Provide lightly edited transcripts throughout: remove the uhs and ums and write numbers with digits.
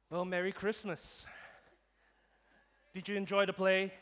Well, Merry Christmas. Did you enjoy the play?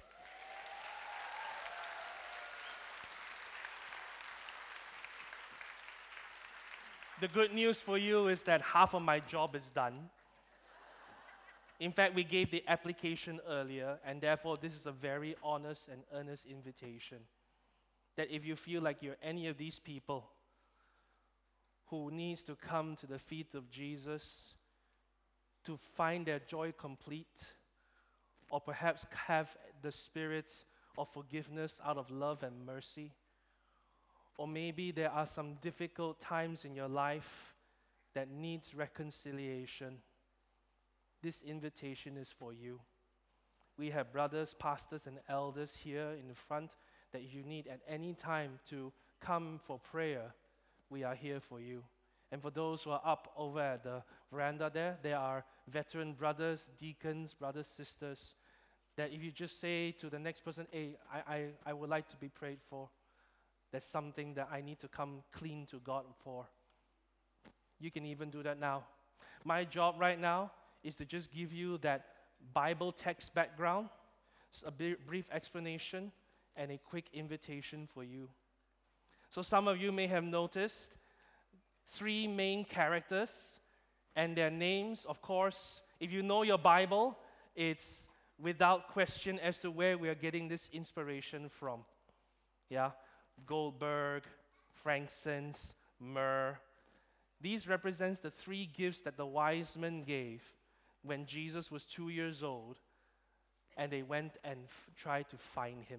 The good news for you is that half of my job is done. In fact, we gave the application earlier, and therefore, this is a very honest and earnest invitation. That if you feel like you're any of these people who needs to come to the feet of Jesus to find their joy complete, or perhaps have the spirit of forgiveness out of love and mercy, or maybe there are some difficult times in your life that needs reconciliation, this invitation is for you. We have brothers, pastors, and elders here in the front that if you need at any time to come for prayer, we are here for you. And for those who are up over at the veranda there are veteran brothers, deacons, brothers, sisters, that if you just say to the next person, hey, I would like to be prayed for, there's something that I need to come clean to God for. You can even do that now. My job right now is to just give you that Bible text background, a brief explanation, and a quick invitation for you. So some of you may have noticed 3 main characters, and their names, of course, if you know your Bible, it's without question as to where we are getting this inspiration from. Yeah, goldberg, frankincense, myrrh. These represents the 3 gifts that the wise men gave when Jesus was 2 years old, and they went and tried to find him.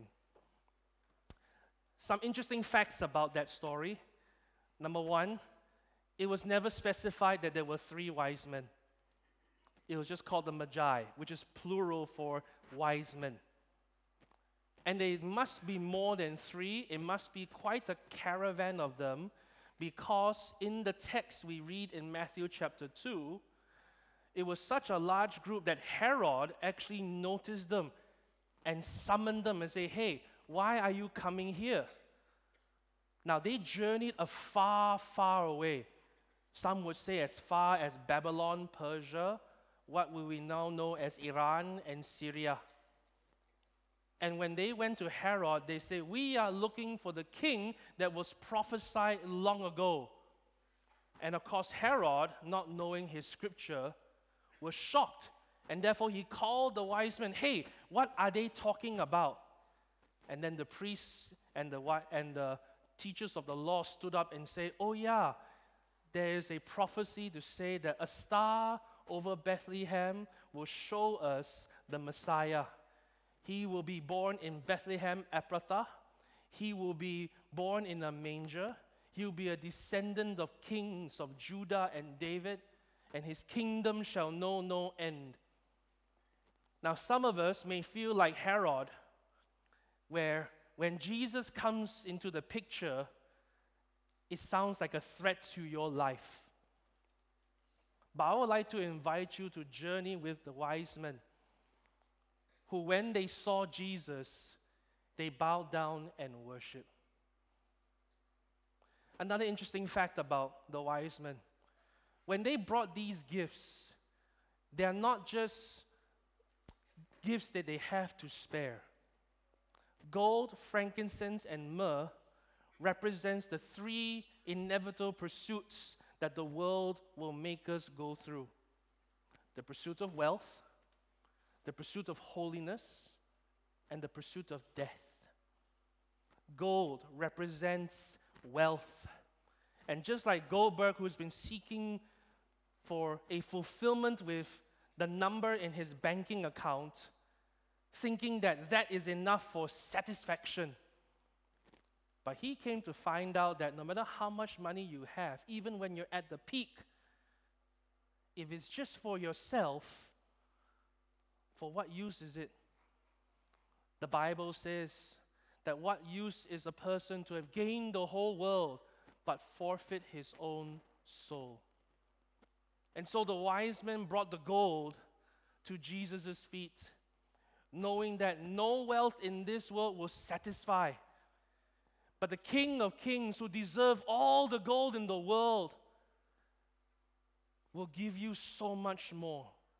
Some interesting facts about that story. Number 1, it was never specified that there were 3 wise men. It was just called the Magi, which is plural for wise men. And they must be more than 3. It must be quite a caravan of them, because in the text we read in Matthew chapter 2, it was such a large group that Herod actually noticed them and summoned them and say, hey, why are you coming here? Now they journeyed a far, far away. Some would say as far as Babylon, Persia, what we now know as Iran and Syria. And when they went to Herod, they say, we are looking for the king that was prophesied long ago. And of course, Herod, not knowing his scripture, was shocked. And therefore, he called the wise men, hey, what are they talking about? And then the priests and the teachers of the law stood up and said, oh yeah, there is a prophecy to say that a star over Bethlehem will show us the Messiah. He will be born in Bethlehem Ephrathah. He will be born in a manger. He will be a descendant of kings of Judah and David, and his kingdom shall know no end. Now, some of us may feel like Herod, where when Jesus comes into the picture, it sounds like a threat to your life. But I would like to invite you to journey with the wise men, who when they saw Jesus, they bowed down and worshiped. Another interesting fact about the wise men, when they brought these gifts, they are not just gifts that they have to spare. Gold, frankincense, and myrrh represents the 3 inevitable pursuits that the world will make us go through. The pursuit of wealth, the pursuit of holiness, and the pursuit of death. Gold represents wealth. And just like Goldberg, who's been seeking for a fulfillment with the number in his banking account, thinking that that is enough for satisfaction. But he came to find out that no matter how much money you have, even when you're at the peak, if it's just for yourself, for what use is it? The Bible says that what use is a person to have gained the whole world but forfeit his own soul. And so the wise men brought the gold to Jesus' feet, knowing that no wealth in this world will satisfy. But the King of Kings, who deserves all the gold in the world, will give you so much more.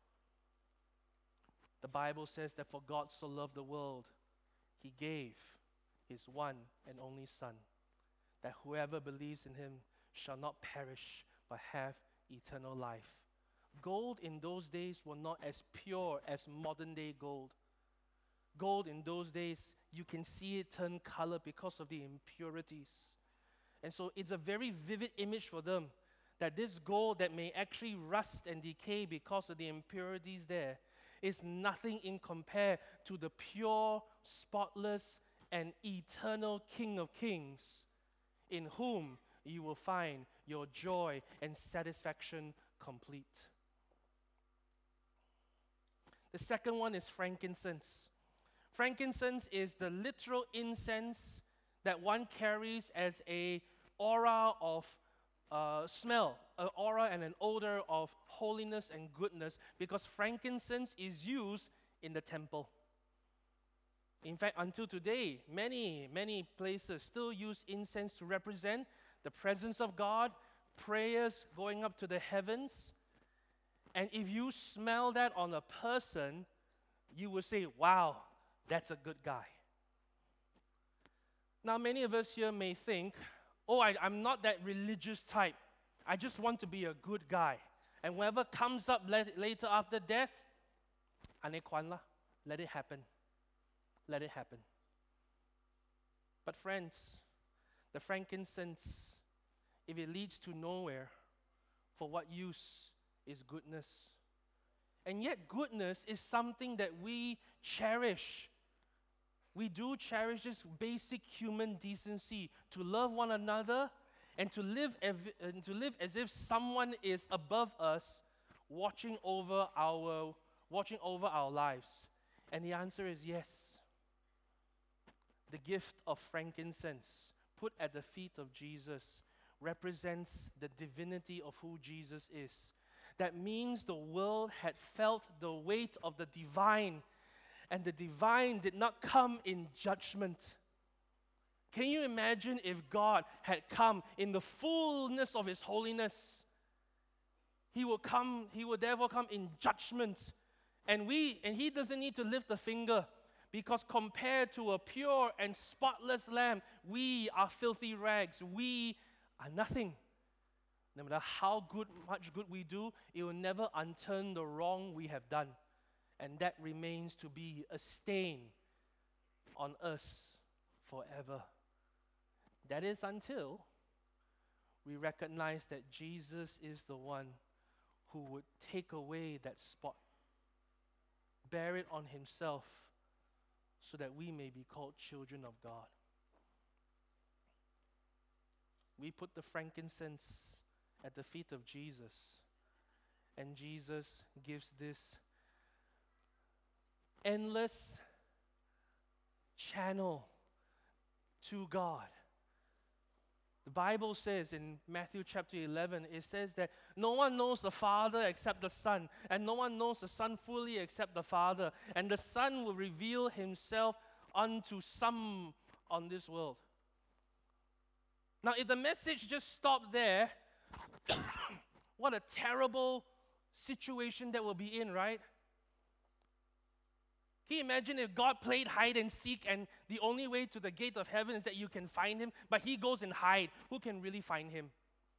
The Bible says that for God so loved the world, He gave His one and only Son, that whoever believes in Him shall not perish but have eternal life. Gold in those days were not as pure as modern day gold. Gold in those days, you can see it turn color because of the impurities. And so it's a very vivid image for them that this gold that may actually rust and decay because of the impurities there is nothing in compare to the pure, spotless, and eternal King of Kings, in whom you will find your joy and satisfaction complete. The second one is frankincense. Frankincense is the literal incense that one carries as an aura of smell, an aura and an odor of holiness and goodness, because frankincense is used in the temple. In fact, until today, many places still use incense to represent the presence of God, prayers going up to the heavens. And if you smell that on a person, you will say, wow, that's a good guy. Now, many of us here may think, oh, I'm not that religious type. I just want to be a good guy. And whatever comes up later after death, ane kwan la, let it happen. Let it happen. But friends, the frankincense, if it leads to nowhere, for what use is goodness? And yet goodness is something that we cherish. We do cherish this basic human decency to love one another and to live as if someone is above us, watching over our lives. And the answer is yes. The gift of frankincense put at the feet of Jesus represents the divinity of who Jesus is. That means the world had felt the weight of the divine, and the divine did not come in judgment. Can you imagine if God had come in the fullness of His holiness? He would therefore come in judgment. And He doesn't need to lift a finger, because compared to a pure and spotless lamb, we are filthy rags. We are nothing. No matter how much good we do, it will never unturn the wrong we have done. And that remains to be a stain on us forever. That is until we recognize that Jesus is the one who would take away that spot, bear it on Himself, so that we may be called children of God. We put the frankincense at the feet of Jesus, and Jesus gives this endless channel to God. The Bible says in Matthew chapter 11, it says that no one knows the Father except the Son, and no one knows the Son fully except the Father, and the Son will reveal Himself unto some on this world. Now, if the message just stopped there, what a terrible situation that we'll be in, right? Can you imagine if God played hide and seek and the only way to the gate of heaven is that you can find Him, but He goes and hide? Who can really find Him?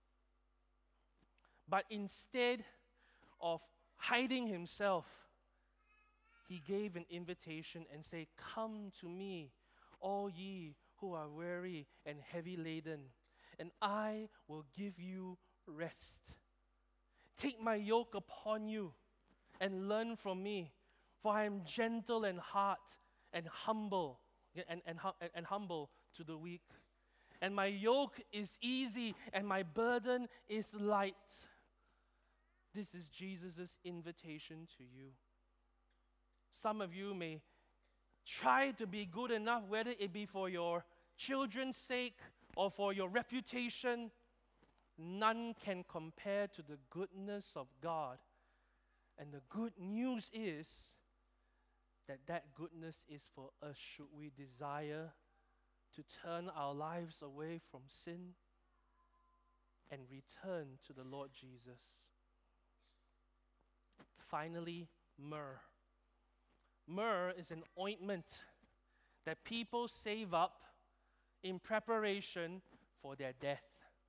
But instead of hiding Himself, He gave an invitation and said, "Come to me, all ye who are weary and heavy laden, and I will give you rest. Take my yoke upon you and learn from me, for I am gentle in heart and humble, and humble to the weak. And my yoke is easy and my burden is light." This is Jesus' invitation to you. Some of you may try to be good enough, whether it be for your children's sake or for your reputation. None can compare to the goodness of God. And the good news is that goodness is for us should we desire to turn our lives away from sin and return to the Lord Jesus. Finally, myrrh. Myrrh is an ointment that people save up in preparation for their death.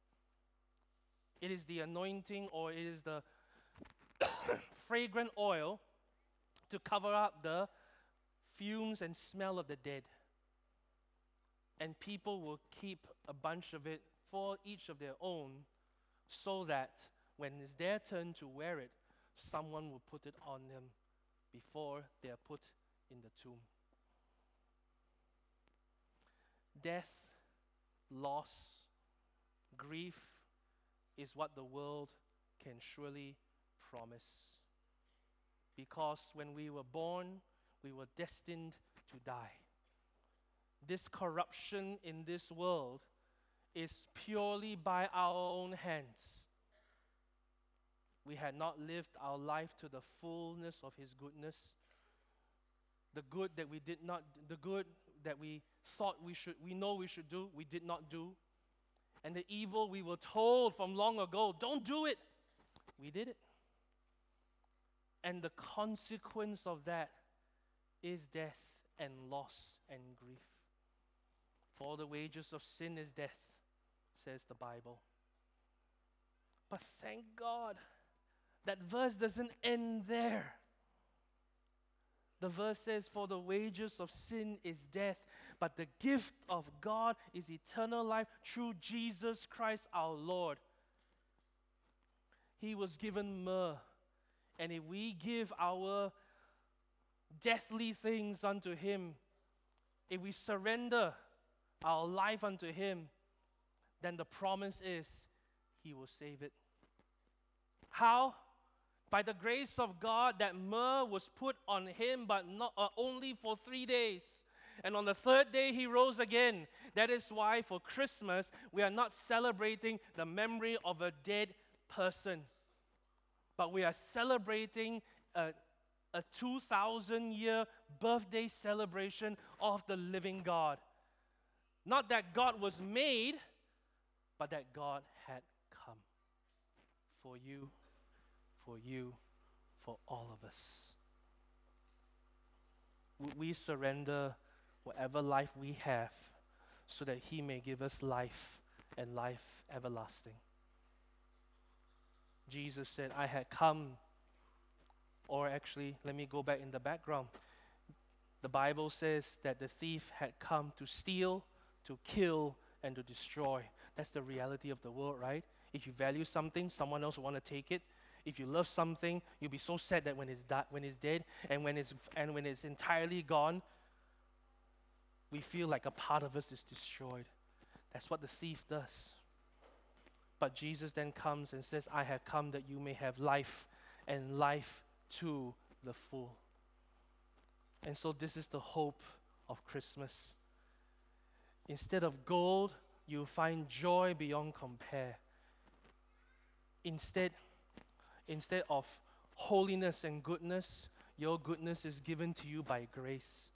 It is the anointing, or it is the fragrant oil to cover up the fumes and smell of the dead. And people will keep a bunch of it for each of their own, so that when it's their turn to wear it, someone will put it on them before they are put in the tomb. Death, loss, grief is what the world can surely promise. Because when we were born, we were destined to die. This corruption in this world is purely by our own hands. We had not lived our life to the fullness of His goodness. The good that we thought we know we should do, we did not do. And the evil we were told from long ago, don't do it, we did it. And the consequence of that is death and loss and grief. For the wages of sin is death, says the Bible. But thank God, that verse doesn't end there. The verse says, for the wages of sin is death, but the gift of God is eternal life through Jesus Christ our Lord. He was given myrrh. And if we give our deathly things unto Him, if we surrender our life unto Him, then the promise is He will save it. How? By the grace of God, that myrrh was put on Him, but not only for 3 days. And on the third day, He rose again. That is why for Christmas, we are not celebrating the memory of a dead person, but we are celebrating a 2,000-year birthday celebration of the living God. Not that God was made, but that God had come for you, for all of us. Would we surrender whatever life we have so that He may give us life and life everlasting? Jesus said, I had come, or actually, let me go back in the background. The Bible says that the thief had come to steal, to kill, and to destroy. That's the reality of the world, right? If you value something, someone else will want to take it. If you love something, you'll be so sad that when it's dead, and when it's entirely gone, we feel like a part of us is destroyed. That's what the thief does. But Jesus then comes and says, I have come that you may have life, and life to the full. And so this is the hope of Christmas. Instead of gold, you'll find joy beyond compare. Instead of holiness and goodness, your goodness is given to you by grace.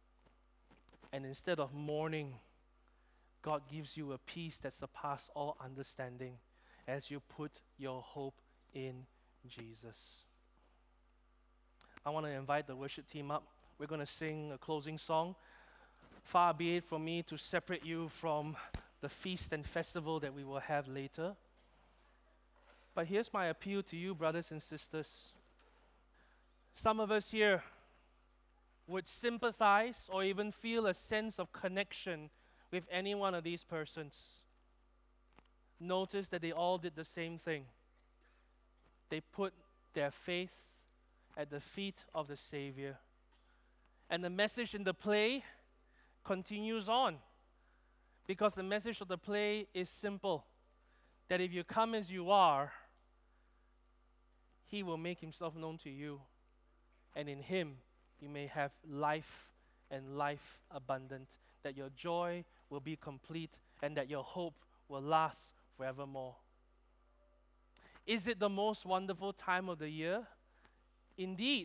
And instead of mourning, God gives you a peace that surpasses all understanding as you put your hope in Jesus. I want to invite the worship team up. We're going to sing a closing song. Far be it from me to separate you from the feast and festival that we will have later. But here's my appeal to you, brothers and sisters. Some of us here would sympathize or even feel a sense of connection with any one of these persons. Notice that they all did the same thing. They put their faith at the feet of the Savior. And the message in the play continues on, because the message of the play is simple, that if you come as you are, He will make Himself known to you, and in Him you may have life and life abundant, that your joy will be complete, and that your hope will last forevermore. Is it the most wonderful time of the year? Indeed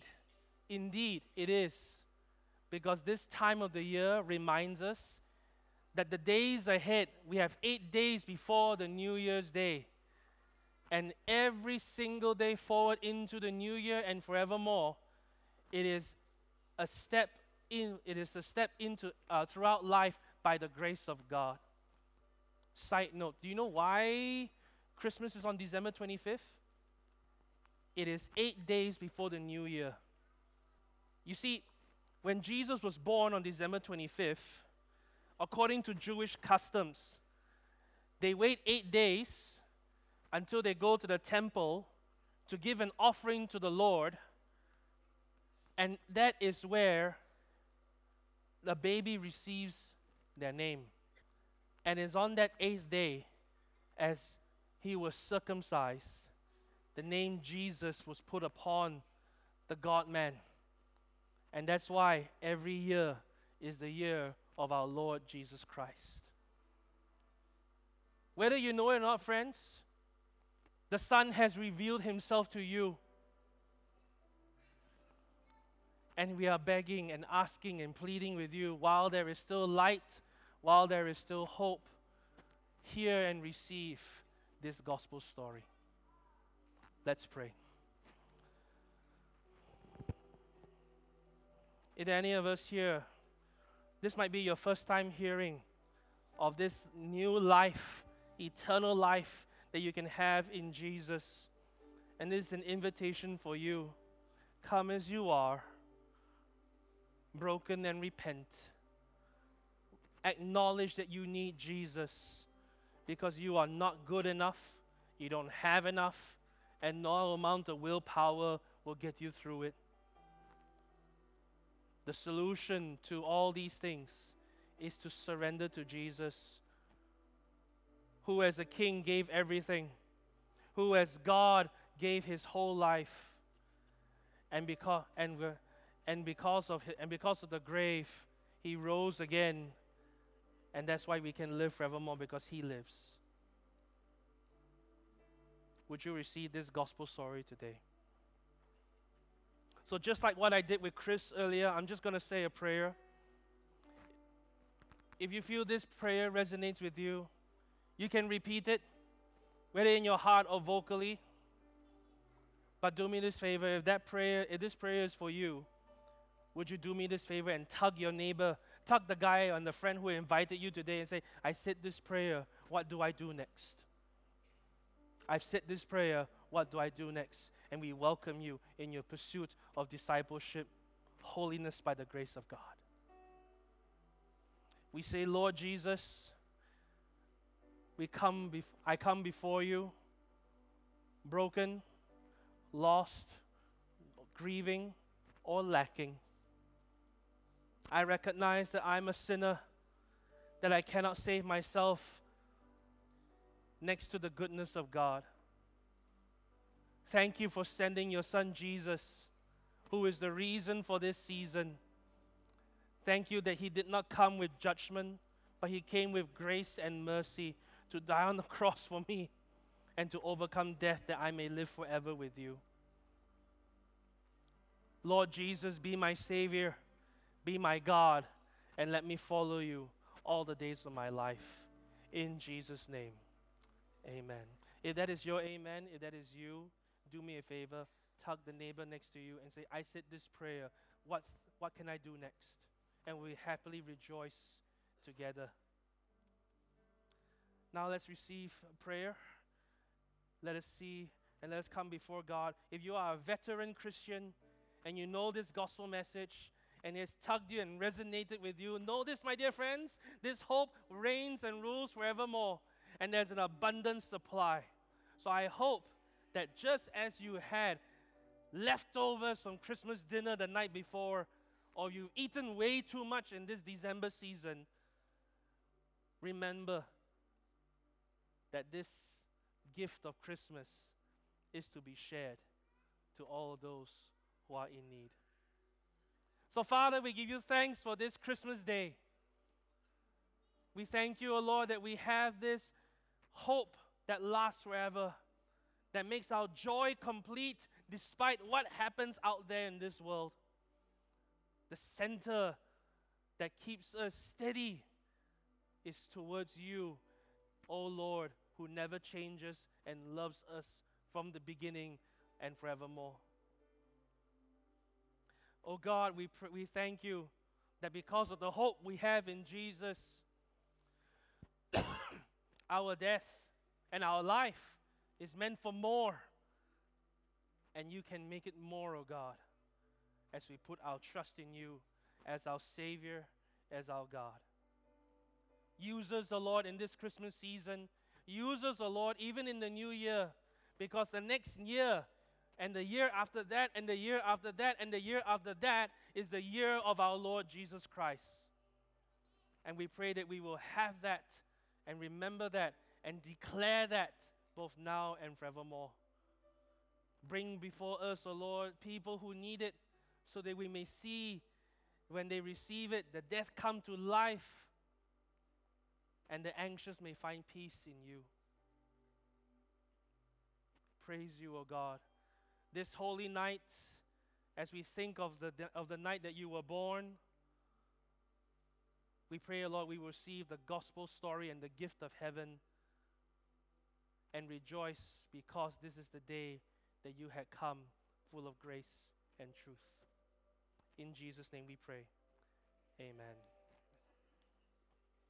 it is. Because this time of the year reminds us that the days ahead, we have 8 days before the New Year's Day. And every single day forward into the new year and forevermore, it is a step in. It is a step into throughout life by the grace of God. Side note, do you know why Christmas is on December 25th? It is 8 days before the new year. You see, when Jesus was born on December 25th, according to Jewish customs, they wait 8 days until they go to the temple to give an offering to the Lord, and that is where the baby receives their name. And it's on that 8th day, as he was circumcised, the name Jesus was put upon the God-man. And that's why every year is the year of our Lord Jesus Christ. Whether you know it or not, friends, the Son has revealed himself to you. And we are begging and asking and pleading with you, while there is still light, while there is still hope, hear and receive this gospel story. Let's pray. Is there any of us here, this might be your first time hearing of this new life, eternal life that you can have in Jesus. And this is an invitation for you. Come as you are, broken, and repent. Acknowledge that you need Jesus because you are not good enough, you don't have enough, and no amount of willpower will get you through it. The solution to all these things is to surrender to Jesus, who as a king gave everything, who as God gave his whole life, and because of the grave, he rose again, and that's why we can live forevermore, because he lives. Would you receive this gospel story today? So just like what I did with Chris earlier, I'm just going to say a prayer. If you feel this prayer resonates with you, you can repeat it, whether in your heart or vocally. But do me this favor, if this prayer is for you, would you do me this favor and tug your neighbor, tug the guy and the friend who invited you today and say, I said this prayer, what do I do next? I've said this prayer, what do I do next? And we welcome you in your pursuit of discipleship, holiness by the grace of God. We say, Lord Jesus, I come before you, broken, lost, grieving, or lacking. I recognize that I'm a sinner, that I cannot save myself next to the goodness of God. Thank you for sending your Son Jesus, who is the reason for this season. Thank you that he did not come with judgment, but he came with grace and mercy to die on the cross for me and to overcome death that I may live forever with you. Lord Jesus, be my Savior, be my God, and let me follow you all the days of my life. In Jesus' name, amen. If that is your amen, if that is you, do me a favor, tug the neighbor next to you and say, I said this prayer, what can I do next? And we happily rejoice together. Now let's receive prayer. Let us see and let us come before God. If you are a veteran Christian and you know this gospel message and it's tugged you and resonated with you, know this, my dear friends, this hope reigns and rules forevermore, and there's an abundant supply. So I hope that just as you had leftovers from Christmas dinner the night before, or you've eaten way too much in this December season, remember that this gift of Christmas is to be shared to all of those who are in need. So Father, we give you thanks for this Christmas day. We thank you, O Lord, that we have this hope that lasts forever, that makes our joy complete despite what happens out there in this world. The center that keeps us steady is towards you, O Lord, who never changes and loves us from the beginning and forevermore. Oh God, we thank you that because of the hope we have in Jesus, our death and our life is meant for more. And you can make it more, oh God, as we put our trust in you as our Savior, as our God. Use us, O Lord, in this Christmas season. Use us, O Lord, even in the new year, because the next year and the year after that and the year after that and the year after that is the year of our Lord Jesus Christ. And we pray that we will have that and remember that and declare that both now and forevermore. Bring before us, O Lord, people who need it so that we may see when they receive it, the death come to life and the anxious may find peace in you. Praise you, O God. This holy night, as we think of the night that you were born, we pray, O Lord, we will receive the gospel story and the gift of heaven and rejoice because this is the day that you had come full of grace and truth. In Jesus' name we pray. Amen.